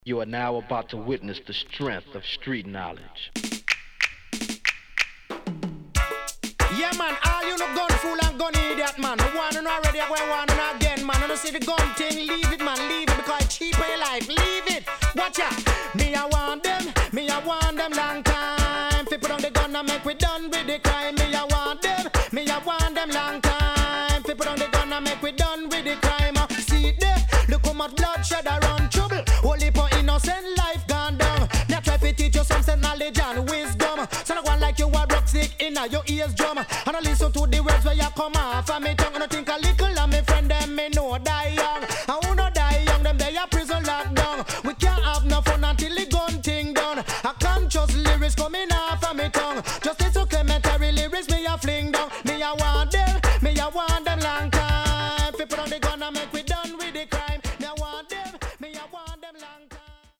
You are now about to witness the strength of street knowledge. Yeah, man, all you no gun fool and gun idiot, man. The one and already, I go one and again, man. I don't see the gun thing, leave it, man, leave it, because it's cheap in your life, leave it. Watch out, me I want them long time. Fi put on the gun and make we done with the crime. Me I want them long time. Fi put on the gun and make we done with the crime. See it there, look how much bloodshed I run trouble. Only for innocent life gone down. Now try to teach you some sense, knowledge and wisdom. So no one like you a rock stick in your ears drum. And I listen to the words where you come off and me